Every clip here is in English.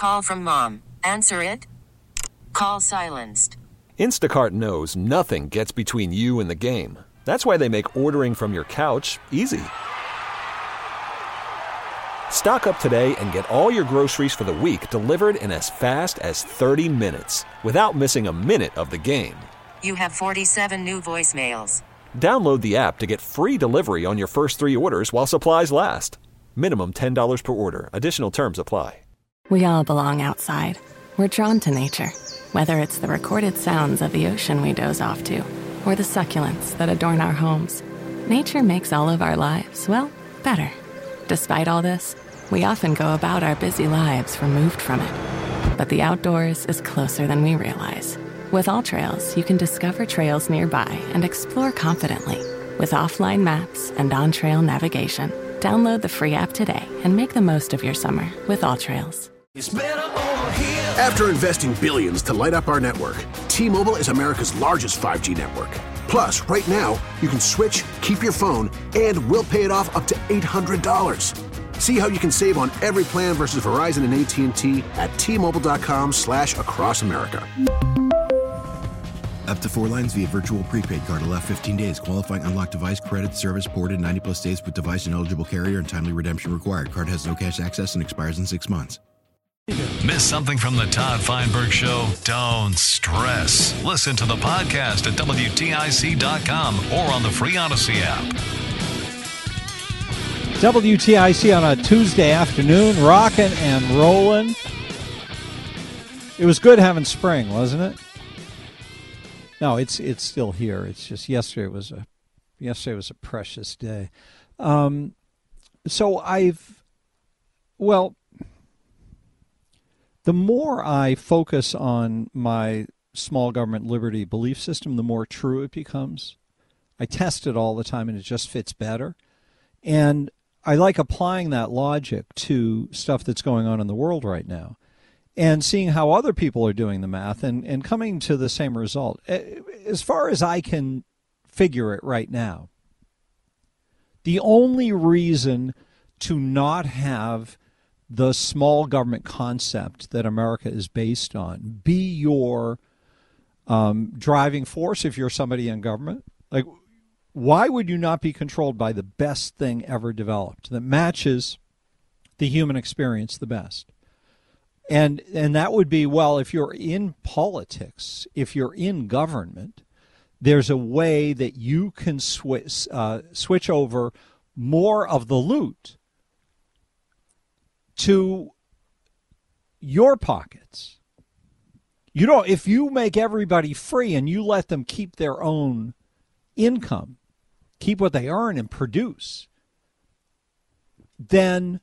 Call from mom. Answer it. Call silenced. Instacart knows nothing gets between you and the game. That's why they make ordering from your couch easy. Stock up today and get all your groceries for the week delivered in as fast as 30 minutes without missing a minute of the game. You have 47 new voicemails. Download the app to get free delivery on your first 3 orders while supplies last. Minimum $10 per order. Additional terms apply. We all belong outside. We're drawn to nature, whether it's the recorded sounds of the ocean we doze off to, or the succulents that adorn our homes. Nature makes all of our lives, well, better. Despite all this, we often go about our busy lives removed from it. But the outdoors is closer than we realize. With AllTrails, you can discover trails nearby and explore confidently. With offline maps and on-trail navigation, download the free app today and make the most of your summer with AllTrails. After investing billions to light up our network, T-Mobile is America's largest 5G network. Plus, right now, you can switch, keep your phone, and we'll pay it off up to $800. See how you can save on every plan versus Verizon and AT&T at T-Mobile.com/across America. Up to 4 lines via virtual prepaid card. Allow 15 days. Qualifying unlocked device credit service ported 90+ states with device and eligible carrier and timely redemption required. Card has no cash access and expires in 6 months. Miss something from the Todd Feinberg Show? Don't stress. Listen to the podcast at WTIC.com or on the free Odyssey app. WTIC on a Tuesday afternoon, rocking and rolling. It was good having spring, wasn't it? No, it's still here. It's just yesterday was a precious day. The more I focus on my small government liberty belief system, the more true it becomes. I test it all the time, and it just fits better. And I like applying that logic to stuff that's going on in the world right now and seeing how other people are doing the math and coming to the same result. As far as I can figure it right now, the only reason to not have the small government concept that America is based on be your driving force if you're somebody in government, like, why would you not be controlled by the best thing ever developed that matches the human experience the best? And that would be, well, if you're in politics, if you're in government, there's a way that you can switch over more of the loot to your pockets. You know, if you make everybody free and you let them keep their own income, keep what they earn and produce, then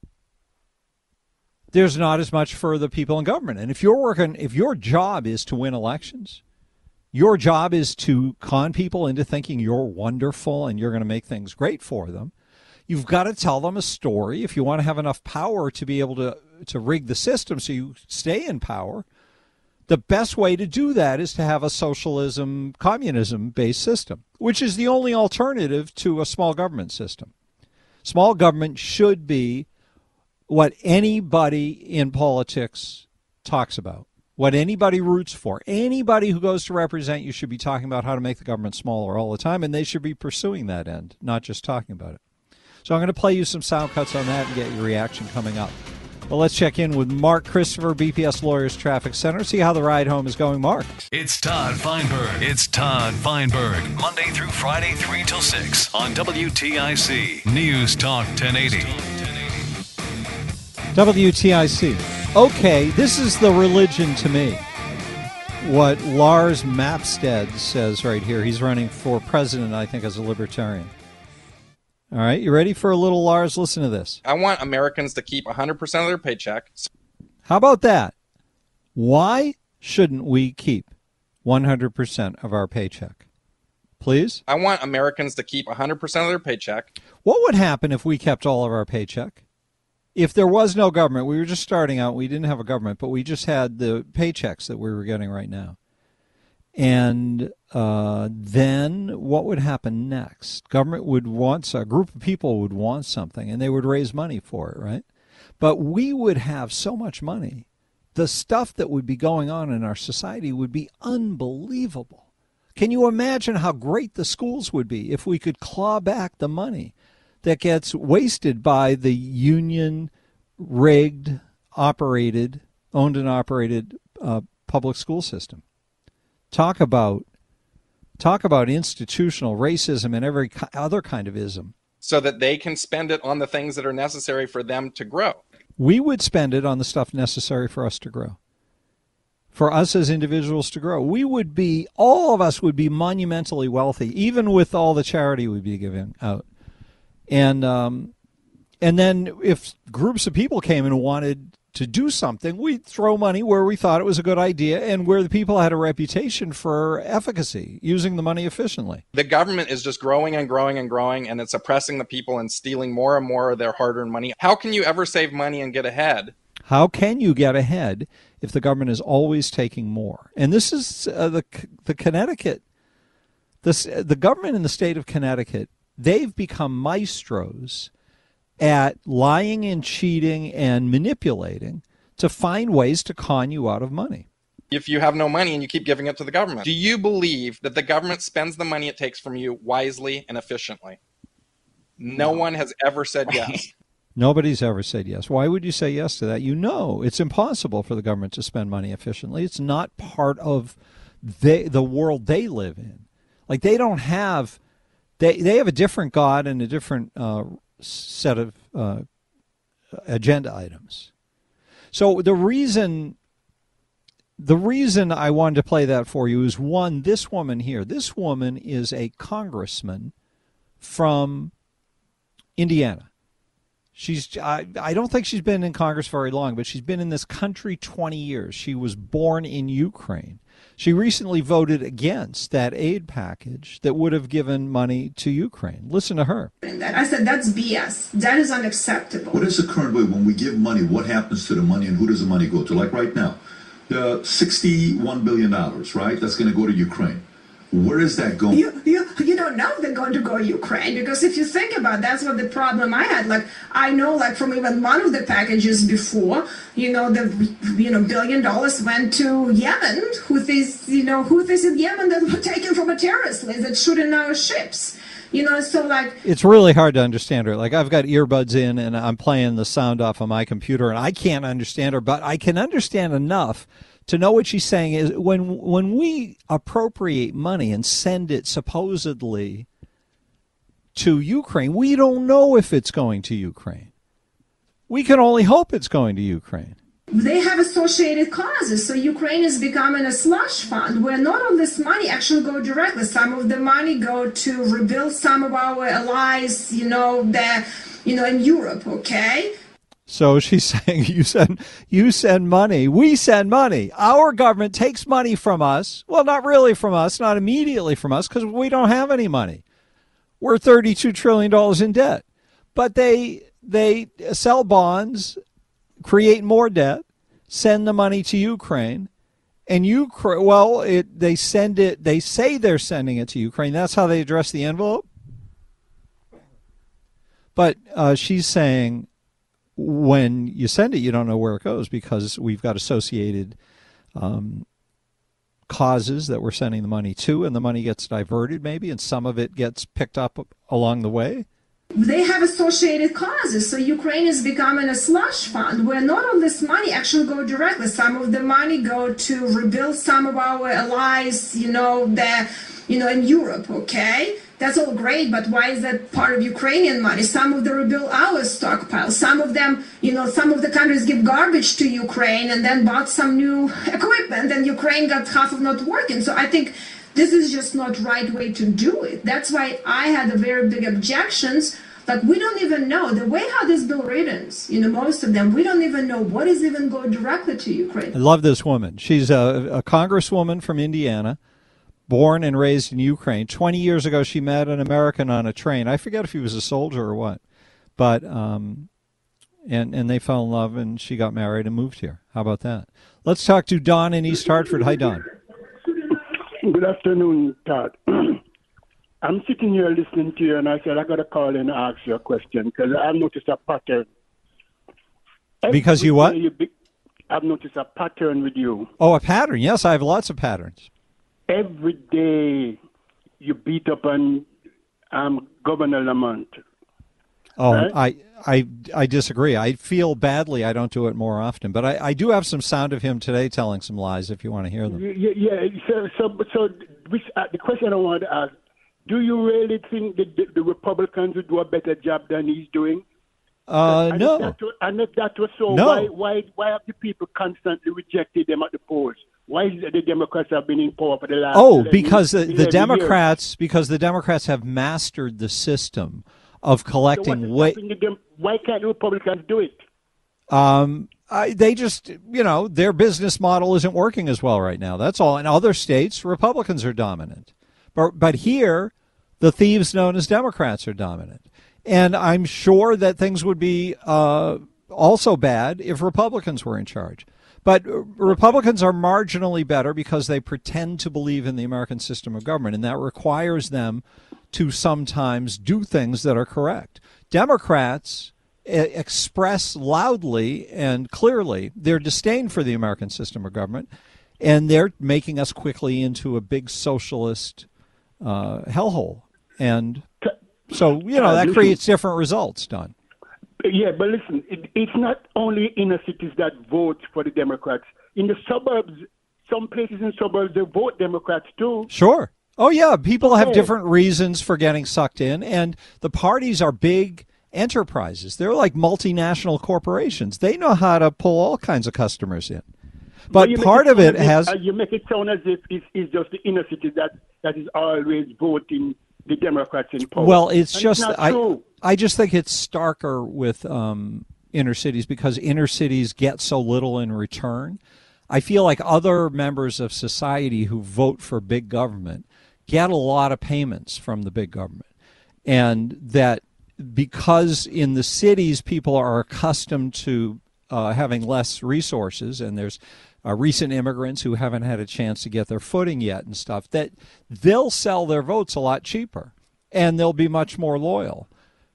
there's not as much for the people in government. And if your job is to win elections, your job is to con people into thinking you're wonderful and you're going to make things great for them, you've got to tell them a story. If you want to have enough power to be able to rig the system so you stay in power, the best way to do that is to have a socialism, communism-based system, which is the only alternative to a small government system. Small government should be what anybody in politics talks about, what anybody roots for. Anybody who goes to represent you should be talking about how to make the government smaller all the time, and they should be pursuing that end, not just talking about it. So I'm going to play you some sound cuts on that and get your reaction coming up. Well, let's check in with Mark Christopher, BPS Lawyers Traffic Center, see how the ride home is going. Mark. It's Todd Feinberg. It's Todd Feinberg. Monday through Friday, 3 till 6 on WTIC News Talk 1080. WTIC. Okay, this is the religion to me. What Lars Mapstead says right here. He's running for president, I think, as a libertarian. All right, you ready for a little Lars? Listen to this. I want Americans to keep 100% of their paycheck. How about that? Why shouldn't we keep 100% of our paycheck? Please? I want Americans to keep 100% of their paycheck. What would happen if we kept all of our paycheck? If there was no government, we were just starting out, we didn't have a government, but we just had the paychecks that we were getting right now. And then what would happen next? Government would want, a group of people would want something, and they would raise money for it, right? But we would have so much money the stuff that would be going on in our society would be unbelievable. Can you imagine how great the schools would be if we could claw back the money that gets wasted by the union-rigged, owned and operated public school system? Talk about institutional racism and every other kind of ism. So that they can spend it on the things that are necessary for them to grow. We would spend it on the stuff necessary for us to grow. For us as individuals to grow. All of us would be monumentally wealthy, even with all the charity we'd be giving out. And then if groups of people came and wanted to do something, we'd throw money where we thought it was a good idea and where the people had a reputation for efficacy, using the money efficiently. The government is just growing and growing and growing, and it's oppressing the people and stealing more and more of their hard-earned money. How can you ever save money and get ahead? How can you get ahead if the government is always taking more? And this is the Connecticut, the government in the state of Connecticut, they've become maestros at lying and cheating and manipulating to find ways to con you out of money. If you have no money and you keep giving it to the government, do you believe that the government spends the money it takes from you wisely and efficiently? No one has ever said yes. Nobody's ever said yes. Why would you say yes to that? You know it's impossible for the government to spend money efficiently. It's not part of the world they live in. Like they don't have, they have a different God and a different set of agenda items. So the reason I wanted to play that for you is, one, this woman here. This woman is a congressman from Indiana. I don't think she's been in Congress very long, but she's been in this country 20 years. She was born in Ukraine. She recently voted against that aid package that would have given money to Ukraine. Listen to her. I said, that's BS. That is unacceptable. What is the current way when we give money? What happens to the money and who does the money go to? Like right now, the $61 billion, right? That's going to go to Ukraine. Where is that going? You don't know if they're going to go to Ukraine, because if you think about it, that's what the problem I had. Like, I know, like, from even one of the packages before, the $1 billion went to Yemen. Houthis in Yemen that were taken from a terrorist list that shooting our ships. So like, it's really hard to understand her. Like, I've got earbuds in and I'm playing the sound off of my computer and I can't understand her, but I can understand enough to know what she's saying is when we appropriate money and send it supposedly to Ukraine, we don't know if it's going to Ukraine. We can only hope it's going to Ukraine. They have associated causes. So Ukraine is becoming a slush fund where not all this money actually go directly. Some of the money go to rebuild some of our allies, in Europe, okay? So she's saying you send money, we send money. Our government takes money from us. Well, not really from us, not immediately from us, because we don't have any money. We're $32 trillion in debt. But they sell bonds, create more debt, send the money to Ukraine, and they send it. They say they're sending it to Ukraine. That's how they address the envelope. But she's saying, when you send it, you don't know where it goes because we've got associated causes that we're sending the money to, and the money gets diverted maybe, and some of it gets picked up along the way. They have associated causes. So Ukraine is becoming a slush fund where not all this money actually go directly. Some of the money go to rebuild some of our allies, in Europe, okay? That's all great, but why is that part of Ukrainian money? Some of them rebuild our stockpile. Some of them, some of the countries give garbage to Ukraine and then bought some new equipment, and Ukraine got half of not working. So I think this is just not right way to do it. That's why I had a very big objections. Like, we don't even know the way how this bill written, most of them, we don't even know what is even going directly to Ukraine. I love this woman. She's a congresswoman from Indiana, born and raised in Ukraine. 20 years ago, she met an American on a train. I forget if he was a soldier or what, but and they fell in love, and she got married and moved here. How about that? Let's talk to Don in East Hartford. Hi, Don. Good afternoon, Todd. I'm sitting here listening to you, and I said I got to call in and ask you a question because I noticed a pattern. Because you what? I've noticed a pattern with you. Oh, a pattern. Yes, I have lots of patterns. Every day you beat up on Governor Lamont. Oh, right? I disagree. I feel badly I don't do it more often. But I do have some sound of him today telling some lies if you want to hear them. Yeah. So the question I want to ask, do you really think that the Republicans would do a better job than he's doing? No. And if that was so, no. why have the people constantly rejected them at the polls? Why is it the Democrats have been in power for the last? Because the Democrats have mastered the system of collecting why can't the Republicans do it? They just, their business model isn't working as well right now. That's all. In other states, Republicans are dominant. But here, the thieves known as Democrats are dominant. And I'm sure that things would be also bad if Republicans were in charge. But Republicans are marginally better because they pretend to believe in the American system of government, and that requires them to sometimes do things that are correct. Democrats express loudly and clearly their disdain for the American system of government, and they're making us quickly into a big socialist hellhole. And so, that creates different results, Don. Yeah, but listen, it's not only inner cities that vote for the Democrats. In the suburbs, some places in suburbs, they vote Democrats too. Sure. Oh, yeah. People have different reasons for getting sucked in, and the parties are big enterprises. They're like multinational corporations. They know how to pull all kinds of customers in. But part of it has... You make it sound as if it's just the inner city that is always voting the Democrats in power. Well, it's and just... It's not true. I just think it's starker with inner cities because inner cities get so little in return. I feel like other members of society who vote for big government get a lot of payments from the big government. And that because in the cities people are accustomed to having less resources, and there's recent immigrants who haven't had a chance to get their footing yet and stuff, that they'll sell their votes a lot cheaper and they'll be much more loyal.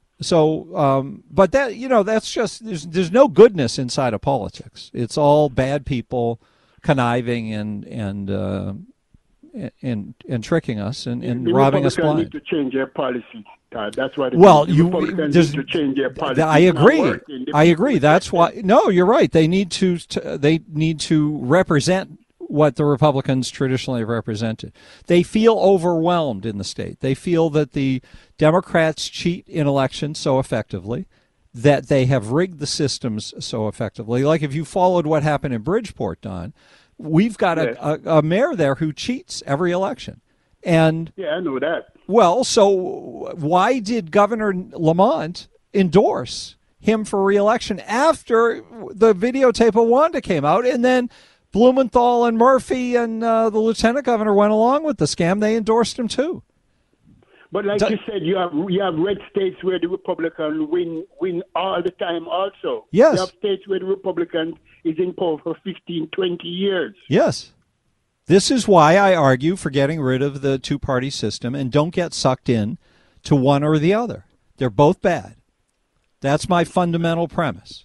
So, but that, that's just, there's no goodness inside of politics. It's all bad people conniving and tricking us and robbing us blind. Need to change their policy. That's why. Need to change their policy. I agree. That's why. No, you're right. They need to represent what the Republicans traditionally represented. They feel overwhelmed in the state. They feel that the Democrats cheat in elections so effectively, that they have rigged the systems so effectively. Like if you followed what happened in Bridgeport, Don, we've got a mayor there who cheats every election. And yeah, I know that. Well, so why did Governor Lamont endorse him for re-election after the videotape of Wanda came out, and then Blumenthal and Murphy and the lieutenant governor went along with the scam? They endorsed him too. But like you said, you have red states where the Republicans win all the time also. Yes. You have states where the Republicans is in power for 15, 20 years. Yes. This is why I argue for getting rid of the two-party system and don't get sucked in to one or the other. They're both bad. That's my fundamental premise.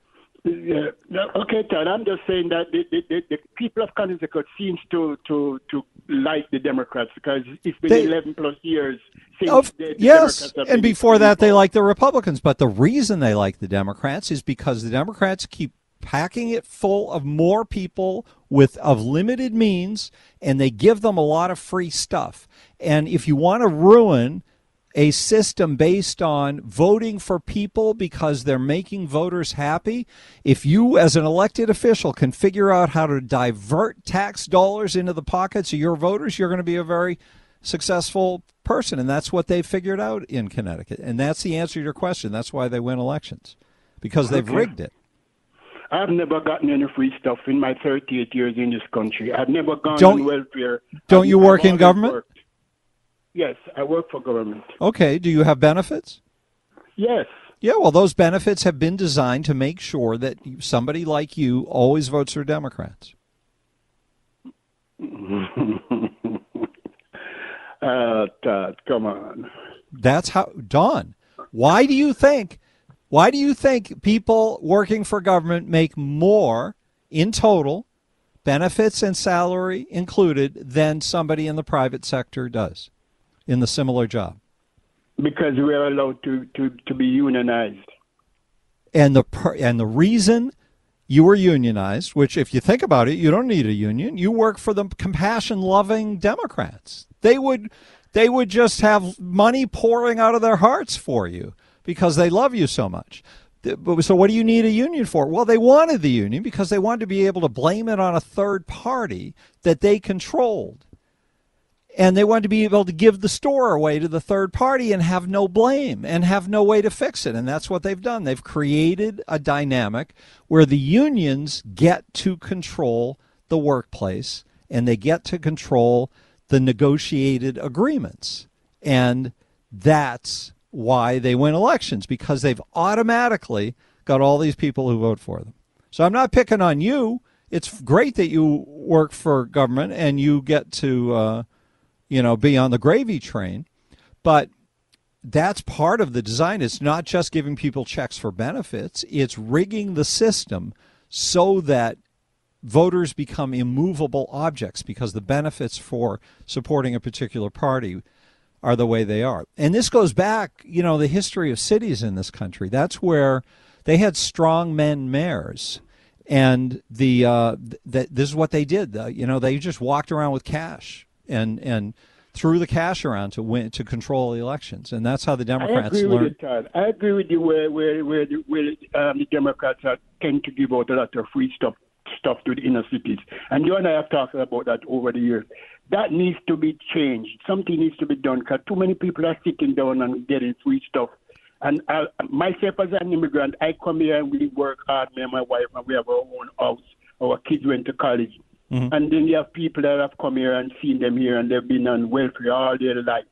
Yeah. Okay, Todd, I'm just saying that the people of Connecticut seems to like the Democrats because it's been 11 plus years since the Democrats have and before that they like the Republicans. But the reason they like the Democrats is because the Democrats keep packing it full of more people of limited means, and they give them a lot of free stuff. And if you want to ruin a system based on voting for people because they're making voters happy, if you as an elected official can figure out how to divert tax dollars into the pockets of your voters, you're going to be a very successful person. And that's what they've figured out in Connecticut. And that's the answer to your question. That's why they win elections, because they've rigged it. I've never gotten any free stuff in my 38 years in this country. I've never gone on welfare. Don't you work in government? Yes, I work for government. Okay. Do you have benefits? Yes. Yeah, well, those benefits have been designed to make sure that somebody like you always votes for Democrats. Todd, come on. That's how, Don, why do you think people working for government make more in total, benefits and salary included, than somebody in the private sector does in the similar job. Because we are allowed to be unionized. And the reason you were unionized, which if you think about it, you don't need a union. You work for the compassion-loving Democrats. They would just have money pouring out of their hearts for you because they love you so much. So what do you need a union for? Well, they wanted the union because they wanted to be able to blame it on a third party that they controlled. And they wanted to be able to give the store away to the third party and have no blame and have no way to fix it. And that's what they've done. They've created a dynamic where the unions get to control the workplace and they get to control the negotiated agreements. And that's why they win elections, because they've automatically got all these people who vote for them. So I'm not picking on you. It's great that you work for government and you get to be on the gravy train. But that's part of the design. It's not just giving people checks for benefits. It's rigging the system so that voters become immovable objects because the benefits for supporting a particular party are the way they are. And this goes back, the history of cities in this country. That's where they had strong men mayors. And this is what they did. They just walked around with cash and threw the cash around to control the elections, and that's how the Democrats learned. I agree with you. Where the Democrats tend to give out a lot of free stuff to the inner cities, and you and I have talked about that over the years. That needs to be changed. Something needs to be done because too many people are sitting down and getting free stuff. And myself as an immigrant, I come here and we work hard, me and my wife, and we have our own house. Our kids went to college. Mm-hmm. And then you have people that have come here and seen them here, and they've been on welfare all their life.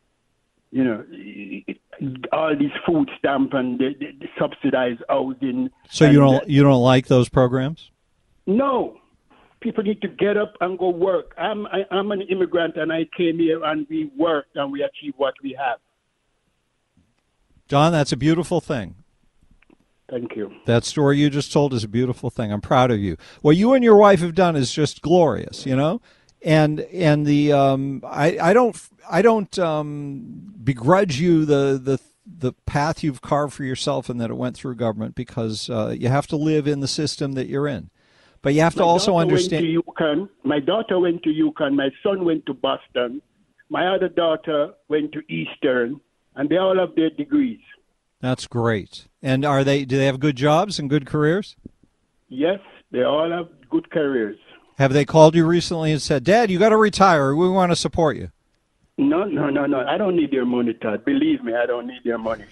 All these food stamp and the subsidized housing. So you don't like those programs? No. People need to get up and go work. I'm an immigrant, and I came here and we worked and we achieved what we have. John, that's a beautiful thing. Thank you. That story you just told is a beautiful thing. I'm proud of you. What you and your wife have done is just glorious, And the I don't begrudge you the path you've carved for yourself and that it went through government, because you have to live in the system that you're in. But you have to also understand. My daughter went to UConn. My son went to Boston. My other daughter went to Eastern, and they all have their degrees. That's great. And do they have good jobs and good careers? Yes, they all have good careers. Have they called you recently and said, Dad, you got to retire. We want to support you? No. I don't need their money, Todd. Believe me, I don't need their money.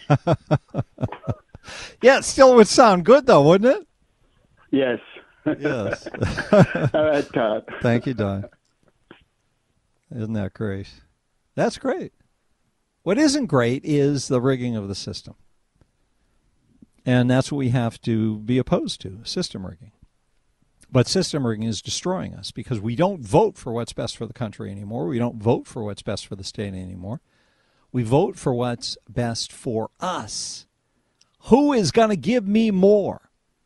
Yeah, it still would sound good, though, wouldn't it? Yes. Yes. All right, Todd. Thank you, Don. Isn't that great? That's great. What isn't great is the rigging of the system. And that's what we have to be opposed to, system rigging. But system rigging is destroying us because we don't vote for what's best for the country anymore. We don't vote for what's best for the state anymore. We vote for what's best for us. Who is going to give me more?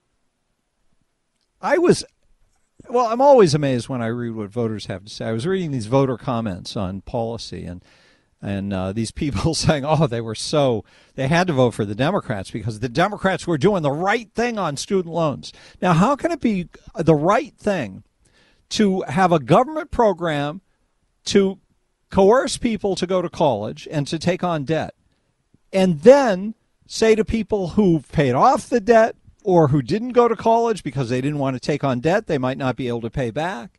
I'm always amazed when I read what voters have to say. I was reading these voter comments on policy and these people saying, they had to vote for the Democrats because the Democrats were doing the right thing on student loans. Now, how can it be the right thing to have a government program to coerce people to go to college and to take on debt, and then say to people who've paid off the debt or who didn't go to college because they didn't want to take on debt they might not be able to pay back?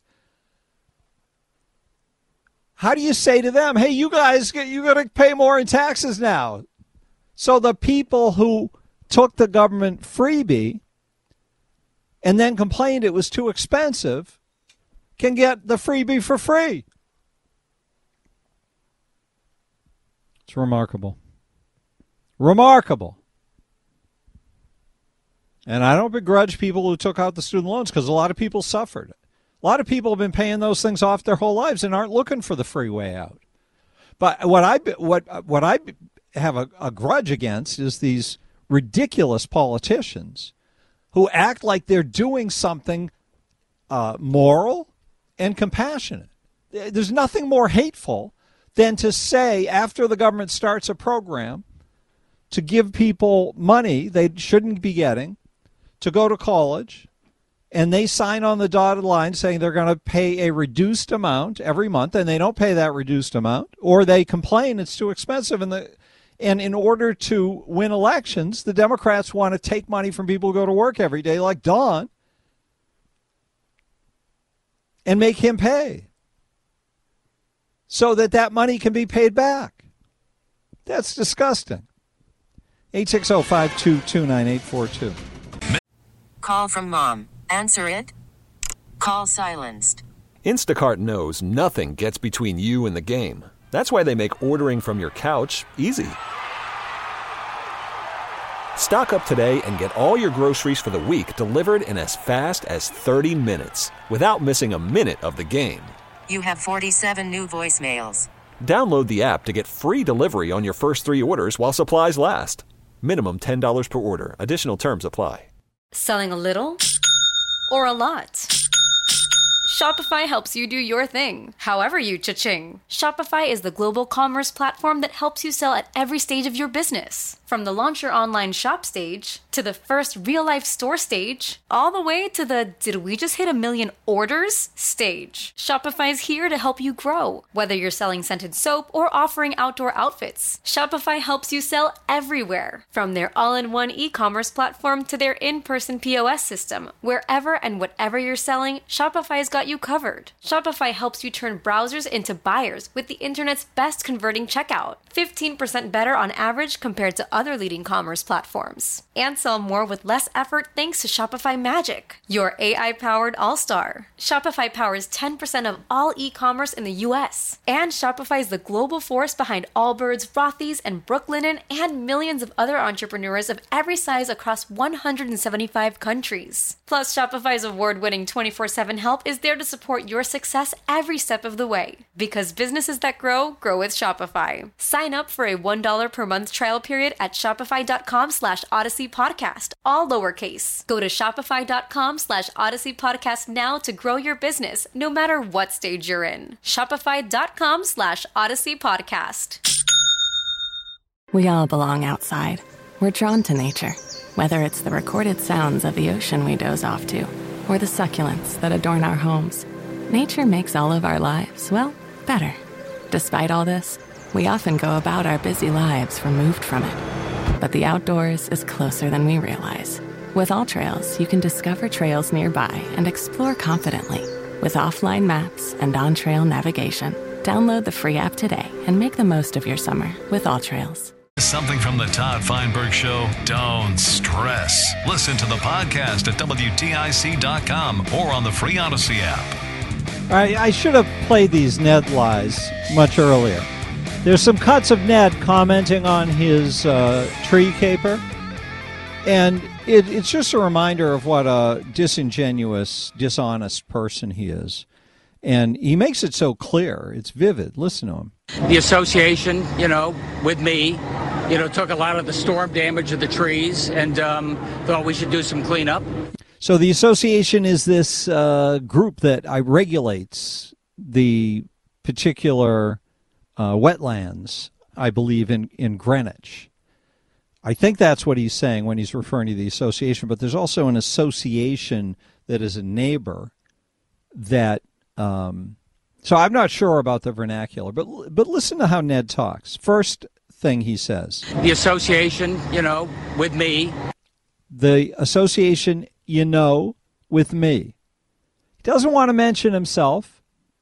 How do you say to them, hey, you guys, you got to pay more in taxes now? So the people who took the government freebie and then complained it was too expensive can get the freebie for free. It's remarkable. Remarkable. And I don't begrudge people who took out the student loans because a lot of people suffered. A lot of people have been paying those things off their whole lives and aren't looking for the free way out. But what I have a grudge against is these ridiculous politicians who act like they're doing something moral and compassionate. There's nothing more hateful than to say, after the government starts a program to give people money they shouldn't be getting to go to college, and they sign on the dotted line saying they're going to pay a reduced amount every month, and they don't pay that reduced amount, or they complain it's too expensive. And in order to win elections, the Democrats want to take money from people who go to work every day, like Don, and make him pay so that that money can be paid back. That's disgusting. 860-522-9842. Call from mom. Answer it. Call silenced. Instacart knows nothing gets between you and the game. That's why they make ordering from your couch easy. Stock up today and get all your groceries for the week delivered in as fast as 30 minutes without missing a minute of the game. You have 47 new voicemails. Download the app to get free delivery on your first 3 orders while supplies last. Minimum $10 per order. Additional terms apply. Selling a little or a lot? Shopify helps you do your thing, however you cha-ching. Shopify is the global commerce platform that helps you sell at every stage of your business. From the launch your online shop stage, to the first real-life store stage, all the way to the did we just hit 1 million orders stage. Shopify's here to help you grow. Whether you're selling scented soap or offering outdoor outfits, Shopify helps you sell everywhere. From their all-in-one e-commerce platform to their in-person POS system, wherever and whatever you're selling, Shopify's got you covered. Shopify helps you turn browsers into buyers with the internet's best converting checkout. 15% better on average compared to other leading commerce platforms. And sell more with less effort thanks to Shopify Magic, your AI-powered all-star. Shopify powers 10% of all e-commerce in the U.S. And Shopify is the global force behind Allbirds, Rothy's, and Brooklinen, and millions of other entrepreneurs of every size across 175 countries. Plus, Shopify's award-winning 24/7 help is there to support your success every step of the way. Because businesses that grow with Shopify. Sign up for a $1 per month trial period at shopify.com/Odyssey Podcast, all lowercase. Go to shopify.com/Odyssey Podcast now to grow your business, no matter what stage you're in. Shopify.com/Odyssey Podcast. We all belong outside. We're drawn to nature, whether it's the recorded sounds of the ocean we doze off to, or the succulents that adorn our homes. Nature makes all of our lives, well, better. Despite all this, we often go about our busy lives removed from it. But the outdoors is closer than we realize. With AllTrails, you can discover trails nearby and explore confidently. With offline maps and on-trail navigation, download the free app today and make the most of your summer with AllTrails. Something from the Todd Feinberg Show? Don't stress. Listen to the podcast at WTIC.com or on the free Odyssey app. I should have played these Ned lies much earlier. There's some cuts of Ned commenting on his tree caper, and it's just a reminder of what a disingenuous, dishonest person he is. And he makes it so clear. It's vivid. Listen to him. The association, with me, took a lot of the storm damage of the trees and thought we should do some cleanup. So the association is this group that regulates the particular wetlands, I believe, in Greenwich. I think that's what he's saying when he's referring to the association, but there's also an association that is a neighbor that, so I'm not sure about the vernacular, but listen to how Ned talks. First thing he says. The association, with me. The association, with me. He doesn't want to mention himself.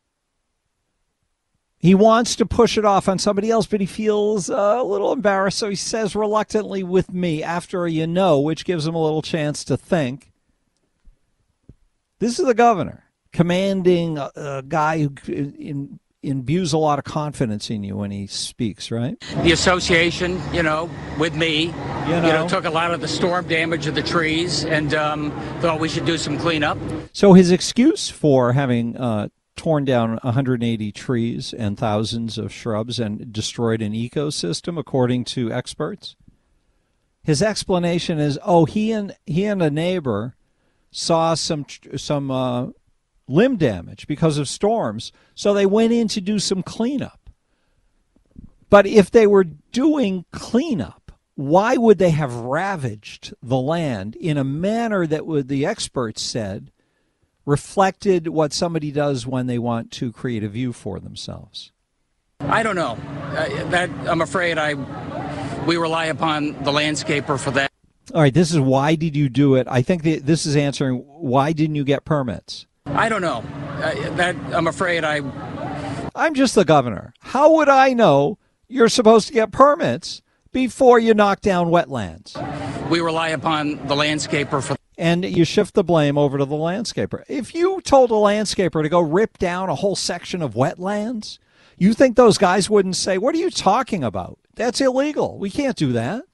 He wants to push it off on somebody else, but he feels a little embarrassed, so he says reluctantly with me after a which gives him a little chance to think. This is the governor, commanding a guy who imbues a lot of confidence in you when he speaks, right? The association, with me, took a lot of the storm damage of the trees and thought we should do some cleanup. So his excuse for having torn down 180 trees and thousands of shrubs and destroyed an ecosystem, according to experts, his explanation is, he and a neighbor saw some limb damage because of storms, so they went in to do some cleanup. But if they were doing cleanup, why would they have ravaged the land in a manner that the experts said reflected what somebody does when they want to create a view for themselves? I don't know. I'm afraid we rely upon the landscaper for that. All right, this is why did you do it? I think this is answering why didn't you get permits? I don't know. I'm afraid I'm just the governor. How would I know you're supposed to get permits before you knock down wetlands? We rely upon the landscaper for. And you shift the blame over to the landscaper. If you told a landscaper to go rip down a whole section of wetlands, you think those guys wouldn't say, "What are you talking about? That's illegal. We can't do that."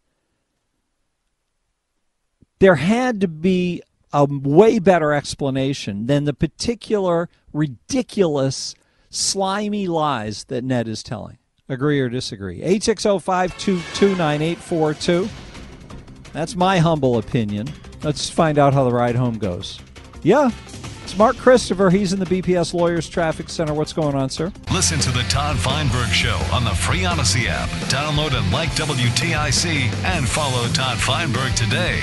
There had to be a way better explanation than the particular ridiculous, slimy lies that Ned is telling. Agree or disagree? 860-522-9842. That's my humble opinion. Let's find out how the ride home goes. Yeah, it's Mark Christopher. He's in the BPS Lawyers Traffic Center. What's going on, sir? Listen to the Todd Feinberg Show on the free Odyssey app. Download and like WTIC and follow Todd Feinberg today.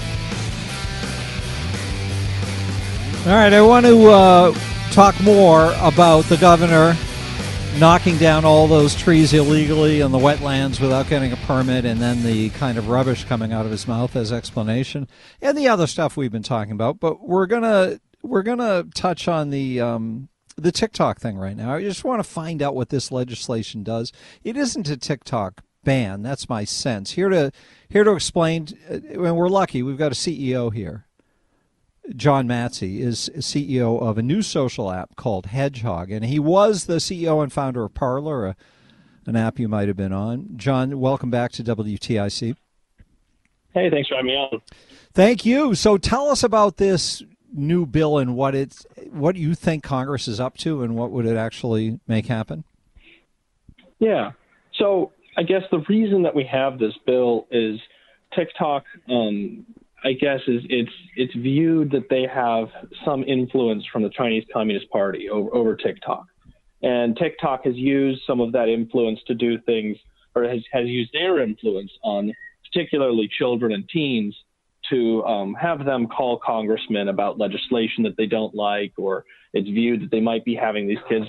All right, I want to talk more about the governor knocking down all those trees illegally in the wetlands without getting a permit, and then the kind of rubbish coming out of his mouth as explanation, and the other stuff we've been talking about. But we're gonna touch on the TikTok thing right now. I just want to find out what this legislation does. It isn't a TikTok ban. That's my sense. Here to explain, and we're lucky. We've got a CEO here. John Matzey is CEO of a new social app called Hedgehog, and he was the CEO and founder of Parler, an app you might have been on. John, welcome back to WTIC. Hey, thanks for having me on. Thank you. So tell us about this new bill and what you think Congress is up to and what would it actually make happen? Yeah. So I guess the reason that we have this bill is TikTok, I guess it's viewed that they have some influence from the Chinese Communist Party over TikTok. And TikTok has used some of that influence to do things, or has used their influence on particularly children and teens to have them call congressmen about legislation that they don't like, or it's viewed that they might be having these kids,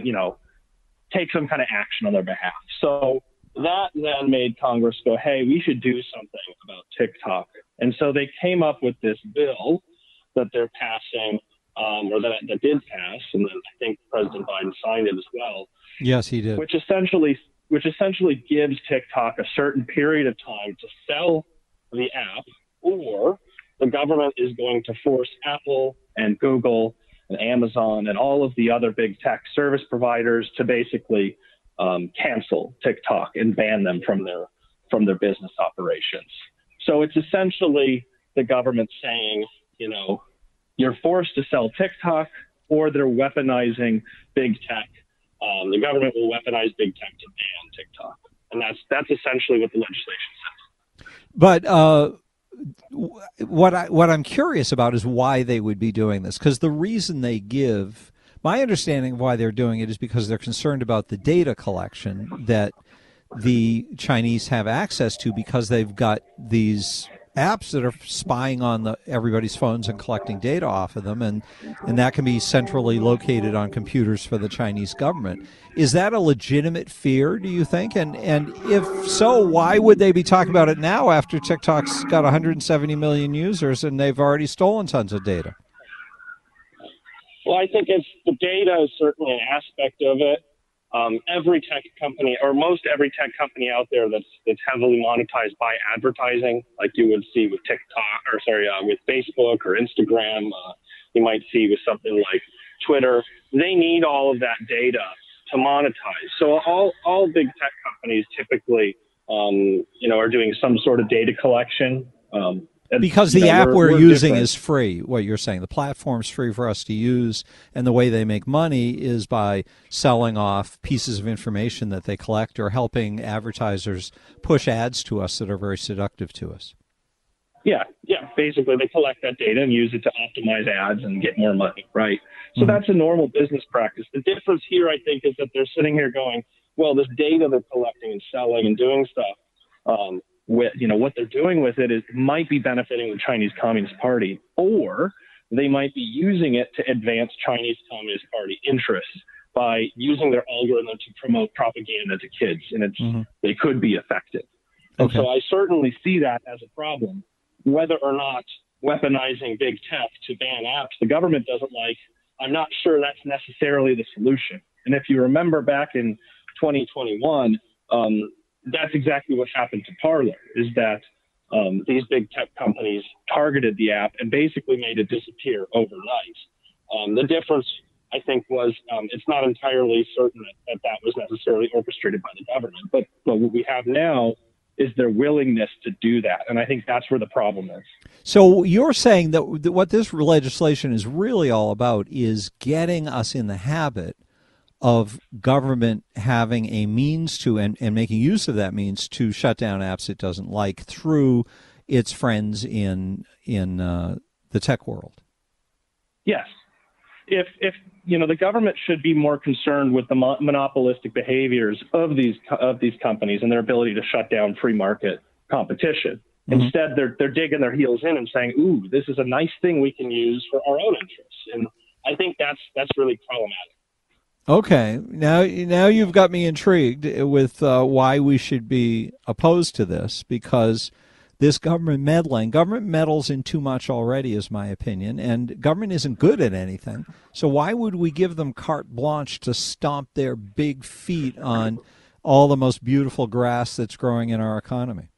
take some kind of action on their behalf. So that then made Congress go, hey, we should do something about TikTok. And so they came up with this bill that they're passing, or that did pass, and then I think President Biden signed it as well. Yes, he did. Which essentially gives TikTok a certain period of time to sell the app, or the government is going to force Apple and Google and Amazon and all of the other big tech service providers to basically cancel TikTok and ban them from their business operations. So it's essentially the government saying, you're forced to sell TikTok, or they're weaponizing big tech. The government will weaponize big tech to ban TikTok, and that's essentially what the legislation says. But what I'm curious about is why they would be doing this, because the reason they give, my understanding of why they're doing it is because they're concerned about the data collection that the Chinese have access to, because they've got these apps that are spying on everybody's phones and collecting data off of them, and that can be centrally located on computers for the Chinese government. Is that a legitimate fear, do you think? And if so, why would they be talking about it now after TikTok's got 170 million users and they've already stolen tons of data? Well, I think the data is certainly an aspect of it. Every tech company, or most every tech company out there that's heavily monetized by advertising, like you would see with with Facebook or Instagram, you might see with something like Twitter, they need all of that data to monetize. So all big tech companies typically, are doing some sort of data collection. Because the app we're using is free, what you're saying. The platform's free for us to use, and the way they make money is by selling off pieces of information that they collect or helping advertisers push ads to us that are very seductive to us. Yeah. Basically, they collect that data and use it to optimize ads and get more money, right? So that's a normal business practice. The difference here, I think, is that they're sitting here going, well, this data they're collecting and selling and doing stuff, what they're doing with it might be benefiting the Chinese Communist Party, or they might be using it to advance Chinese Communist Party interests by using their algorithm to promote propaganda to kids, and they could be effective. And so I certainly see that as a problem. Whether or not weaponizing big tech to ban apps the government doesn't like, I'm not sure that's necessarily the solution. And if you remember back in 2021, that's exactly what happened to Parler, is that these big tech companies targeted the app and basically made it disappear overnight. The difference, I think, was it's not entirely certain that was necessarily orchestrated by the government. But what we have now is their willingness to do that. And I think that's where the problem is. So you're saying that what this legislation is really all about is getting us in the habit of government having a means to, and making use of that means to shut down apps it doesn't like through its friends in the tech world. Yes. If the government should be more concerned with the monopolistic behaviors of these companies and their ability to shut down free market competition. Instead, they're digging their heels in and saying, "Ooh, this is a nice thing we can use for our own interests." And I think that's really problematic. Okay, now you've got me intrigued with why we should be opposed to this, because this government meddles in too much already, is my opinion, and government isn't good at anything. So why would we give them carte blanche to stomp their big feet on all the most beautiful grass that's growing in our economy?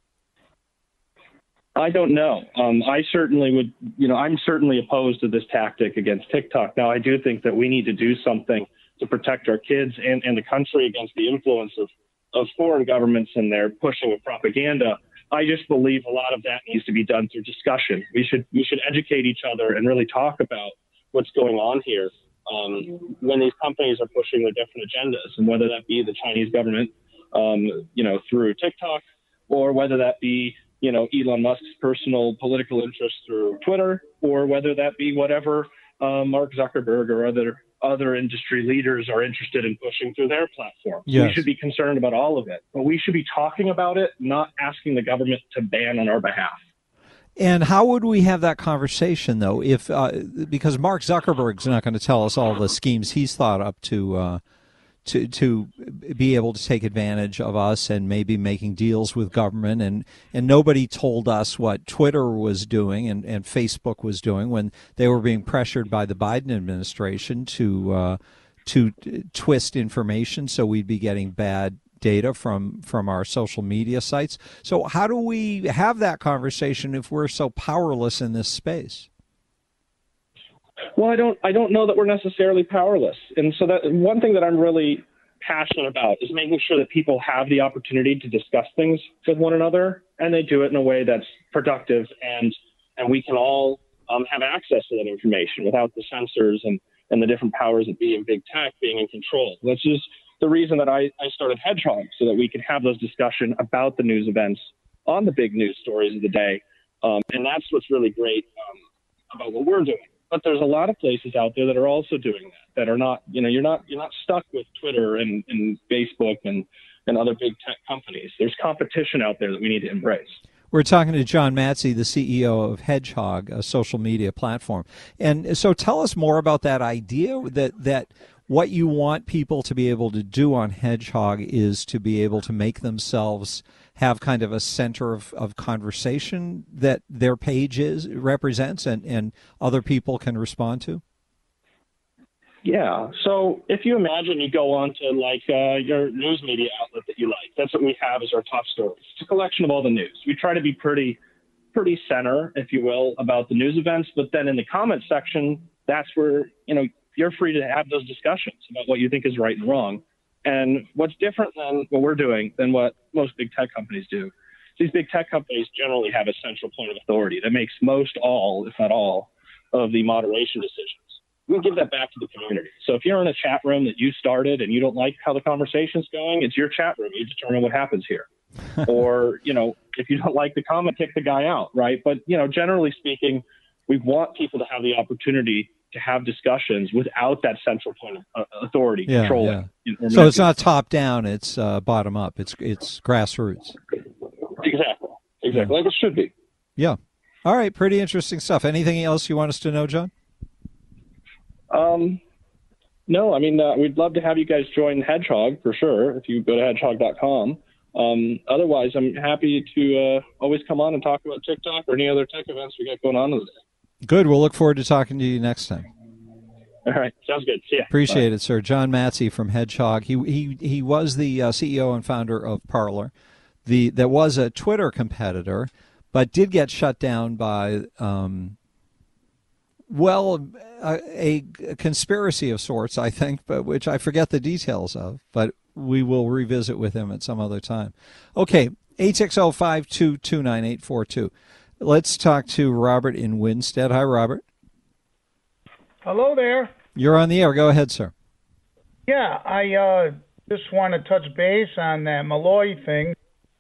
I don't know. I certainly would, I'm certainly opposed to this tactic against TikTok. Now, I do think that we need to do something to protect our kids and the country against the influence of foreign governments and their pushing of propaganda. I just believe a lot of that needs to be done through discussion. We should educate each other and really talk about what's going on here when these companies are pushing their different agendas, and whether that be the Chinese government, through TikTok, or whether that be, Elon Musk's personal political interests through Twitter, or whether that be whatever Mark Zuckerberg or other industry leaders are interested in pushing through their platforms. Yes. We should be concerned about all of it, but we should be talking about it, not asking the government to ban on our behalf. And how would we have that conversation, though, if because Mark Zuckerberg's not going to tell us all the schemes he's thought up to be able to take advantage of us and maybe making deals with government, and nobody told us what Twitter was doing and Facebook was doing when they were being pressured by the Biden administration to twist information so we'd be getting bad data from our social media sites. So how do we have that conversation if we're so powerless in this space? Well, I don't know that we're necessarily powerless. And so that one thing that I'm really passionate about is making sure that people have the opportunity to discuss things with one another, and they do it in a way that's productive, and we can all have access to that information without the censors and the different powers that be in big tech being in control. Which is the reason that I started Hedgehog, so that we can have those discussions about the news events on the big news stories of the day. And that's what's really great about what we're doing. But there's a lot of places out there that are also doing that are not, you're not stuck with Twitter and Facebook and other big tech companies. There's competition out there that we need to embrace. We're talking to John Matze, the CEO of Hedgehog, a social media platform. And so tell us more about that idea that what you want people to be able to do on Hedgehog is to be able to make themselves have kind of a center of conversation that their page represents and other people can respond to? Yeah. So if you imagine you go on to your news media outlet that you like, that's what we have as our top stories. It's a collection of all the news. We try to be pretty center, if you will, about the news events. But then in the comment section, that's where, you're free to have those discussions about what you think is right and wrong. And what's different than what we're doing than what most big tech companies do. These big tech companies generally have a central point of authority that makes most all, if not all, of the moderation decisions. We give that back to the community. So if you're in a chat room that you started and you don't like how the conversation's going, it's your chat room. You determine what happens here. or, if you don't like the comment, kick the guy out, right? But, generally speaking, we want people to have the opportunity to have discussions without that central point of authority controlling. Yeah. So it's not top down, it's bottom up. It's grassroots. Exactly, like it should be. Yeah. All right, pretty interesting stuff. Anything else you want us to know, John? No, we'd love to have you guys join Hedgehog for sure, if you go to hedgehog.com. Otherwise, I'm happy to always come on and talk about TikTok or any other tech events we got going on today. Good. We'll look forward to talking to you next time. All right. Sounds good. See ya. Appreciate it, sir. John Matze from Hedgehog. He was the CEO and founder of Parler. That was a Twitter competitor, but did get shut down by, a conspiracy of sorts, I think, but which I forget the details of. But we will revisit with him at some other time. Okay, 860-522-9842. Let's talk to Robert in Winstead. Hi, Robert. Hello there. You're on the air. Go ahead, sir. Yeah, I just want to touch base on that Malloy thing.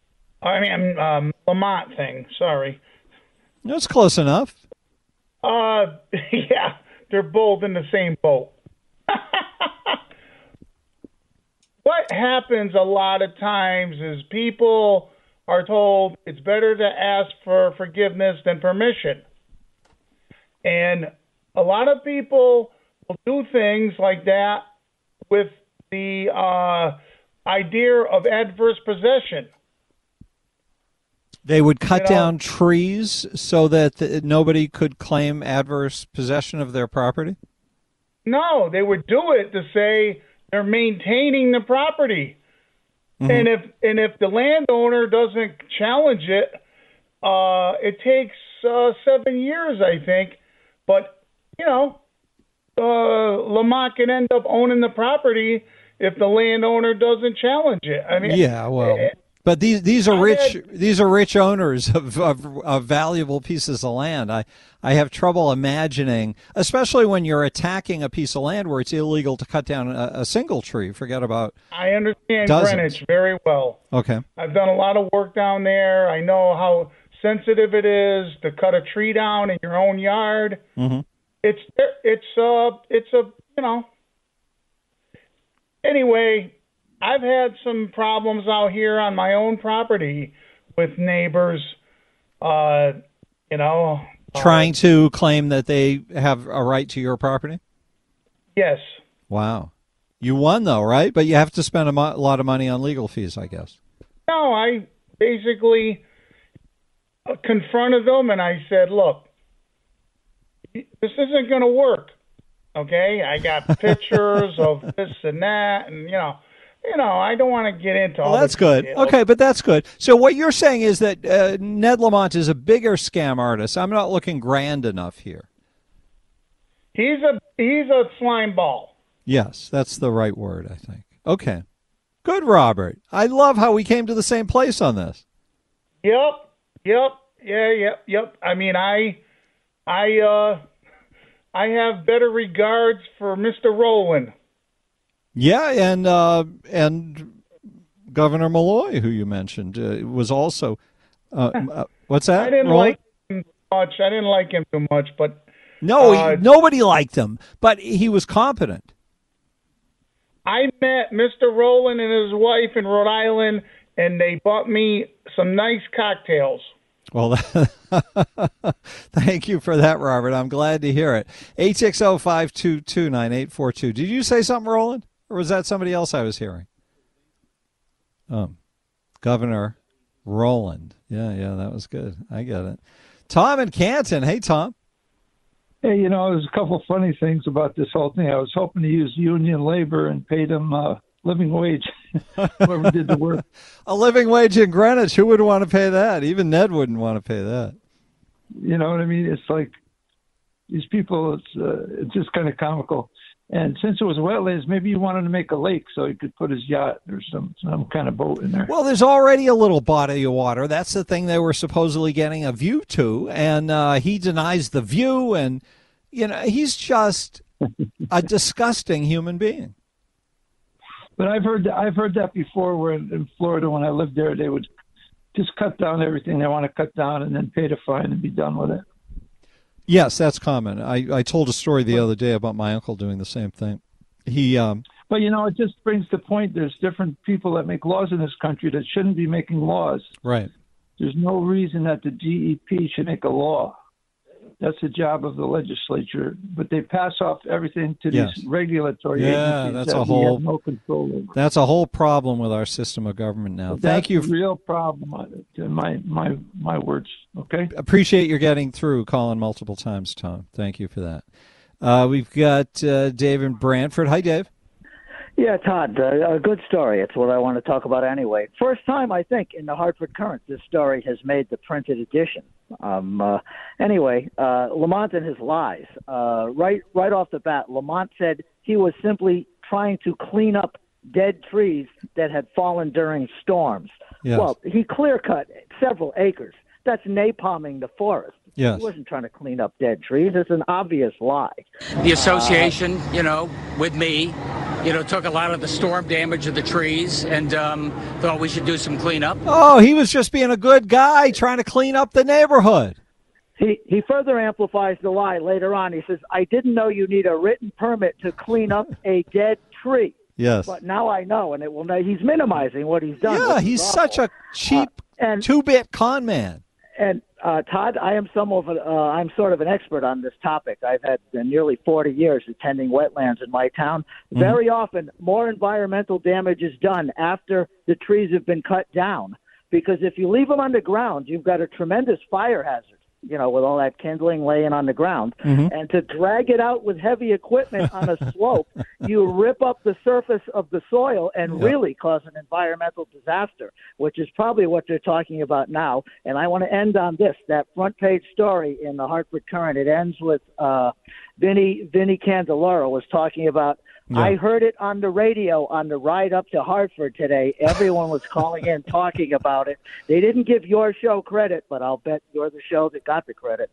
Lamont thing. Sorry. That's close enough. Yeah, they're both in the same boat. What happens a lot of times is people are told it's better to ask for forgiveness than permission. And a lot of people will do things like that with the idea of adverse possession. They would cut down trees so that nobody could claim adverse possession of their property? No, they would do it to say they're maintaining the property. Mm-hmm. And if the landowner doesn't challenge it, it takes 7 years, I think. But, Lamont can end up owning the property if the landowner doesn't challenge it. But these are rich owners of valuable pieces of land. I have trouble imagining, especially when you're attacking a piece of land where it's illegal to cut down a single tree. Forget about I understand dozens. Greenwich very well. Okay. I've done a lot of work down there. I know how sensitive it is to cut a tree down in your own yard. Mm-hmm. Anyway, I've had some problems out here on my own property with neighbors, trying to claim that they have a right to your property? Yes. Wow. You won, though, right? But you have to spend a lot of money on legal fees, I guess. No, I basically confronted them and I said, look, this isn't going to work, okay? I got pictures of this and that, and, I don't want to get into all that's good. Details. Okay, but that's good. So what you're saying is that Ned Lamont is a bigger scam artist. I'm not looking grand enough here. He's a slime ball. Yes, that's the right word, I think. Okay. Good, Robert. I love how we came to the same place on this. Yep. I mean, I have better regards for Mr. Rowland. Yeah, and Governor Malloy, who you mentioned, was also. What's that? I didn't like him much. I didn't like him too much, but no, nobody liked him. But he was competent. I met Mr. Rowland and his wife in Rhode Island, and they bought me some nice cocktails. Well, thank you for that, Robert. I'm glad to hear it. 860-522-9842. Did you say something, Roland? Or was that somebody else I was hearing? Governor Rowland. Yeah, that was good. I get it. Tom in Canton. Hey, Tom. Hey, there's a couple of funny things about this whole thing. I was hoping to use union labor and pay them living wage, whoever did the work. A living wage in Greenwich. Who would want to pay that? Even Ned wouldn't want to pay that. You know what I mean? It's like these people, it's just kind of comical. And since it was wetlands, maybe he wanted to make a lake so he could put his yacht or some kind of boat in there. Well, there's already a little body of water. That's the thing they were supposedly getting a view to, and he denies the view, and he's just a disgusting human being. But I've heard that before. Where in Florida, when I lived there, they would just cut down everything they want to cut down and then pay the fine and be done with it. Yes, that's common. I told a story the other day about my uncle doing the same thing. But, it just brings the point there's different people that make laws in this country that shouldn't be making laws. Right. There's no reason that the DEP should make a law. That's the job of the legislature. But they pass off everything to these regulatory agencies that's that a whole, we have no control over. That's a whole problem with our system of government now. Thank you. That's a real problem, in my words, okay? Appreciate your getting through, calling multiple times, Tom. Thank you for that. We've got Dave in Brantford. Hi, Dave. Yeah, Todd, a good story. It's what I want to talk about anyway. First time, I think, in the Hartford Courant, this story has made the printed edition. Anyway, Lamont and his lies. Right off the bat, Lamont said he was simply trying to clean up dead trees that had fallen during storms. Yes. Well, he clear-cut several acres. That's napalming the forest. Yes. He wasn't trying to clean up dead trees. It's an obvious lie. The association, with me, took a lot of the storm damage of the trees and thought we should do some cleanup. Oh, he was just being a good guy trying to clean up the neighborhood. He further amplifies the lie later on. He says, I didn't know you need a written permit to clean up a dead tree. Yes. But now I know, and he's minimizing what he's done. Yeah, he's such a cheap two-bit con man. And Todd, I'm sort of an expert on this topic. I've had nearly 40 years attending wetlands in my town. Mm-hmm. Very often, more environmental damage is done after the trees have been cut down, because if you leave them underground, you've got a tremendous fire hazard. With all that kindling laying on the ground. Mm-hmm. And to drag it out with heavy equipment on a slope, you rip up the surface of the soil and really cause an environmental disaster, which is probably what they're talking about now. And I want to end on this, that front page story in the Hartford Courant. It ends with Vinny Candeloro was talking about, I heard it on the radio on the ride up to Hartford today. Everyone was calling in talking about it. They didn't give your show credit, but I'll bet you're the show that got the credit.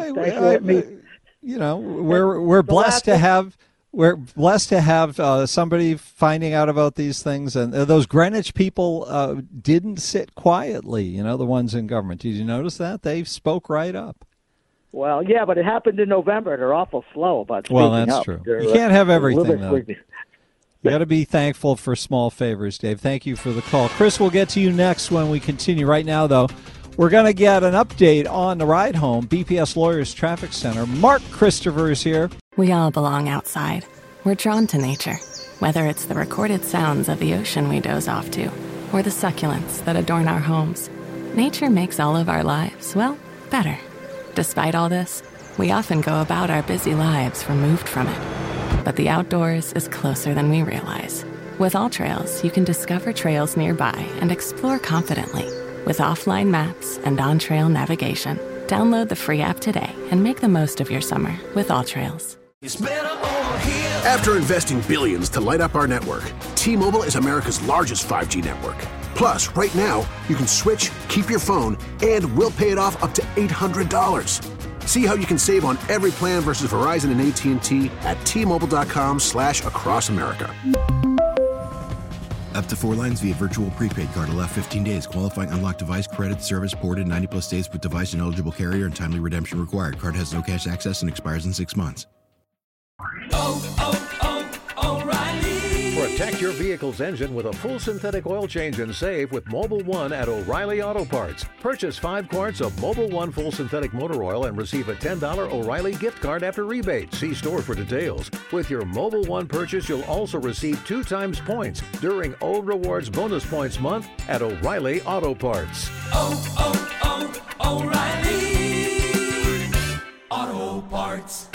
We're blessed to have. We're blessed to have somebody finding out about these things, and those Greenwich people didn't sit quietly. The ones in government. Did you notice that? They spoke right up. Well, yeah, but it happened in November. They're awful slow about speaking up. Well, that's true. You can't have everything, though. You got to be thankful for small favors, Dave. Thank you for the call. Chris, we'll get to you next when we continue. Right now, though, we're going to get an update on the ride home. BPS Lawyers Traffic Center. Mark Christopher is here. We all belong outside. We're drawn to nature, whether it's the recorded sounds of the ocean we doze off to, or the succulents that adorn our homes. Nature makes all of our lives, well, better. Despite all this, we often go about our busy lives removed from it. But the outdoors is closer than we realize. With AllTrails, you can discover trails nearby and explore confidently. With offline maps and on-trail navigation, download the free app today and make the most of your summer with AllTrails. After investing billions to light up our network, T-Mobile is America's largest 5G network. Plus, right now, you can switch, keep your phone, and we'll pay it off up to $800. See how you can save on every plan versus Verizon and AT&T at T-Mobile.com/across America. Up to 4 lines via virtual prepaid card. Allow 15 days. Qualifying unlocked device credit service ported 90-plus days with device and eligible carrier and timely redemption required. Card has no cash access and expires in 6 months. Protect your vehicle's engine with a full synthetic oil change and save with Mobil 1 at O'Reilly Auto Parts. Purchase 5 quarts of Mobil 1 full synthetic motor oil and receive a $10 O'Reilly gift card after rebate. See store for details. With your Mobil 1 purchase, you'll also receive 2 times points during O Rewards Bonus Points Month at O'Reilly Auto Parts. O'Reilly Auto Parts.